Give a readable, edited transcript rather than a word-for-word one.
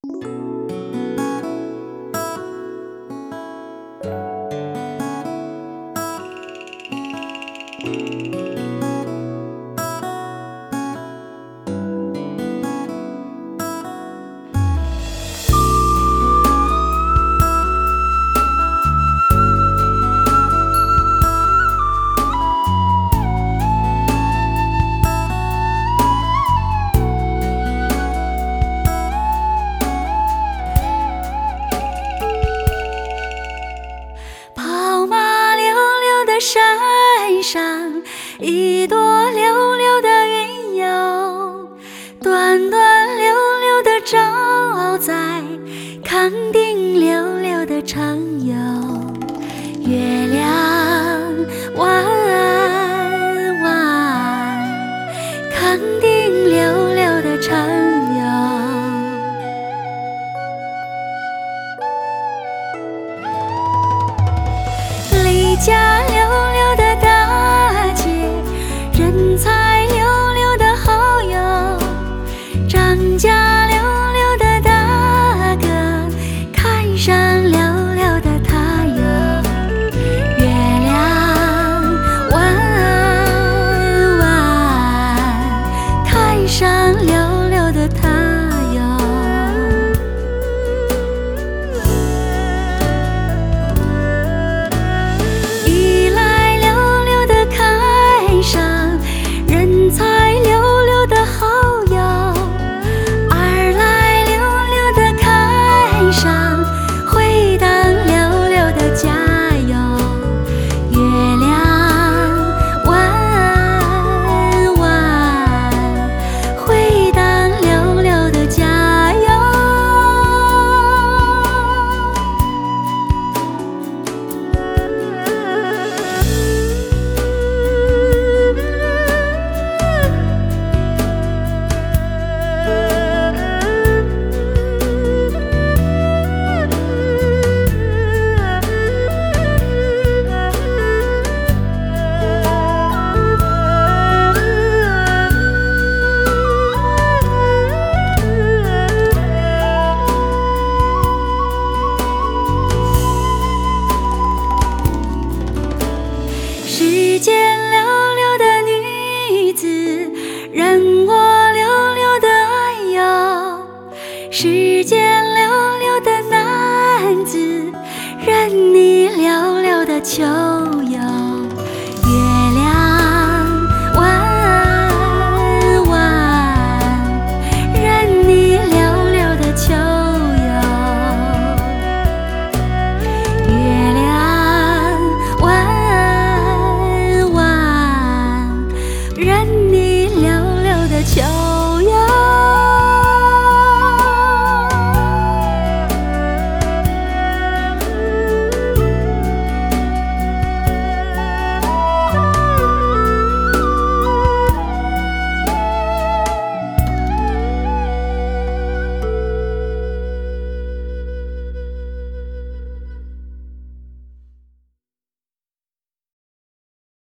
山上一朵溜溜的云游，端端溜溜的照在康定溜溜的长游。月亮弯弯，康定溜溜的长游。离家溜溜的大姐，人才溜溜的好友，张家溜溜的大哥，看上溜溜的他哟。月亮弯弯，看上溜溜的他哟。人才溜溜的好友，二来溜溜的看上会当溜溜的家哟。月亮弯弯，会当溜溜的家哟。世间溜溜的女子，任我溜溜的爱哟；世间溜溜的男子，任你溜溜的求哟。